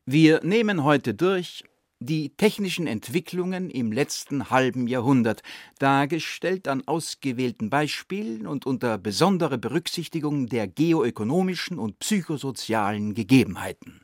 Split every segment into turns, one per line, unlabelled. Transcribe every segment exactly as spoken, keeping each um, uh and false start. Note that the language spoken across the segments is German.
Wir nehmen heute durch die technischen Entwicklungen im letzten halben Jahrhundert, dargestellt an ausgewählten Beispielen und unter besonderer Berücksichtigung der geoökonomischen und psychosozialen Gegebenheiten.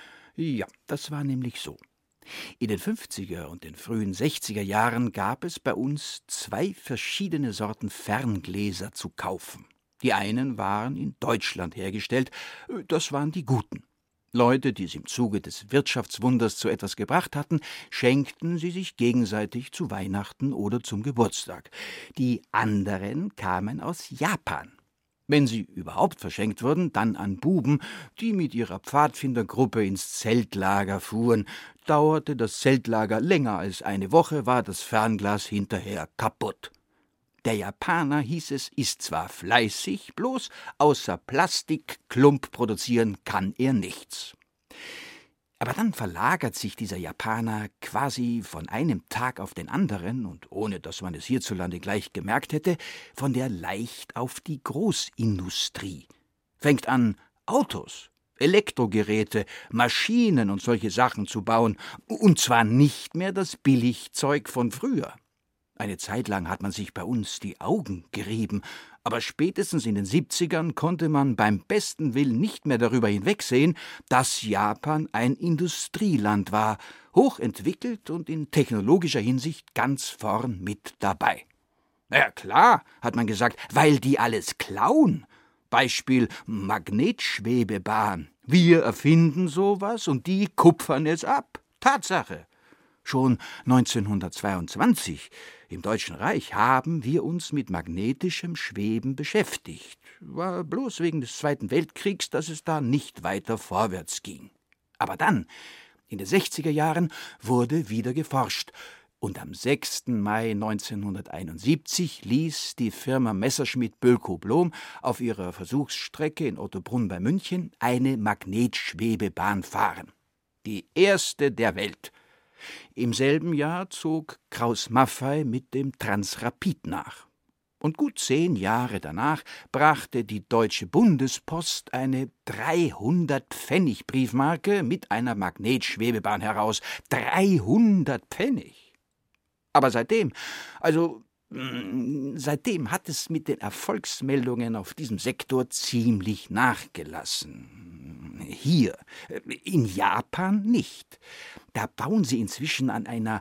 Ja, das war nämlich so. In den fünfziger und den frühen sechziger Jahren gab es bei uns zwei verschiedene Sorten Ferngläser zu kaufen. Die einen waren in Deutschland hergestellt, das waren die guten. Leute, die es im Zuge des Wirtschaftswunders zu etwas gebracht hatten, schenkten sie sich gegenseitig zu Weihnachten oder zum Geburtstag. Die anderen kamen aus Japan. Wenn sie überhaupt verschenkt wurden, dann an Buben, die mit ihrer Pfadfindergruppe ins Zeltlager fuhren. Dauerte das Zeltlager länger als eine Woche, war das Fernglas hinterher kaputt. Der Japaner, hieß es, ist zwar fleißig, bloß außer Plastikklump produzieren kann er nichts. Aber dann verlagert sich dieser Japaner quasi von einem Tag auf den anderen, und ohne dass man es hierzulande gleich gemerkt hätte, von der Leicht- auf die Großindustrie. Fängt an, Autos, Elektrogeräte, Maschinen und solche Sachen zu bauen, und zwar nicht mehr das Billigzeug von früher. Eine Zeit lang hat man sich bei uns die Augen gerieben, aber spätestens in den siebzigern konnte man beim besten Willen nicht mehr darüber hinwegsehen, dass Japan ein Industrieland war, hochentwickelt und in technologischer Hinsicht ganz vorn mit dabei. Na ja, klar, hat man gesagt, weil die alles klauen. Beispiel Magnetschwebebahn. Wir erfinden sowas und die kupfern es ab. Tatsache. Schon neunzehnhundertzweiundzwanzig im Deutschen Reich haben wir uns mit magnetischem Schweben beschäftigt. War bloß wegen des Zweiten Weltkriegs, dass es da nicht weiter vorwärts ging. Aber dann, in den sechziger Jahren, wurde wieder geforscht. Und am sechsten Mai neunzehnhunderteinundsiebzig ließ die Firma Messerschmitt-Bölkow-Blohm auf ihrer Versuchsstrecke in Ottobrunn bei München eine Magnetschwebebahn fahren. Die erste der Welt. Im selben Jahr zog Krauss-Maffei mit dem Transrapid nach. Und gut zehn Jahre danach brachte die Deutsche Bundespost eine dreihundert-Pfennig-Briefmarke mit einer Magnetschwebebahn heraus. dreihundert Pfennig! Aber seitdem, also seitdem hat es mit den Erfolgsmeldungen auf diesem Sektor ziemlich nachgelassen. Hier, in Japan nicht. Da bauen sie inzwischen an einer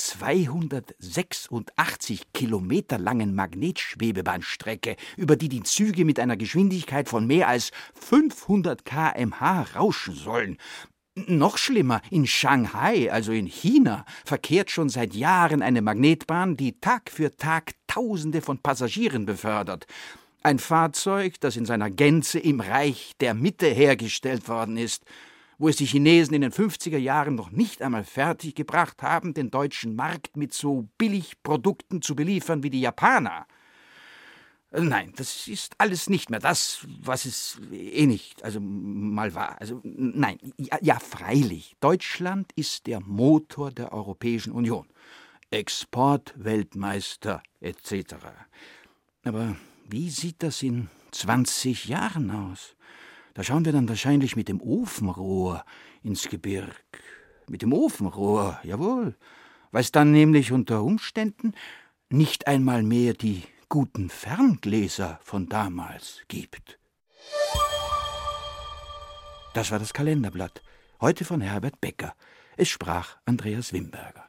zweihundertsechsundachtzig Kilometer langen Magnetschwebebahnstrecke, über die die Züge mit einer Geschwindigkeit von mehr als fünfhundert Kilometer pro Stunde rauschen sollen. Noch schlimmer, in Shanghai, also in China, verkehrt schon seit Jahren eine Magnetbahn, die Tag für Tag Tausende von Passagieren befördert. Ein Fahrzeug, das in seiner Gänze im Reich der Mitte hergestellt worden ist, wo es die Chinesen in den fünfziger Jahren noch nicht einmal fertiggebracht haben, den deutschen Markt mit so Billigprodukten zu beliefern wie die Japaner. Nein, das ist alles nicht mehr das, was es eh nicht, also mal war. Also nein, ja, ja freilich, Deutschland ist der Motor der Europäischen Union. Exportweltmeister et cetera. Aber wie sieht das in zwanzig Jahren aus? Da schauen wir dann wahrscheinlich mit dem Ofenrohr ins Gebirg. Mit dem Ofenrohr, jawohl. Weil es dann nämlich unter Umständen nicht einmal mehr die guten Ferngläser von damals gibt. Das war das Kalenderblatt, heute von Herbert Becker. Es sprach Andreas Wimberger.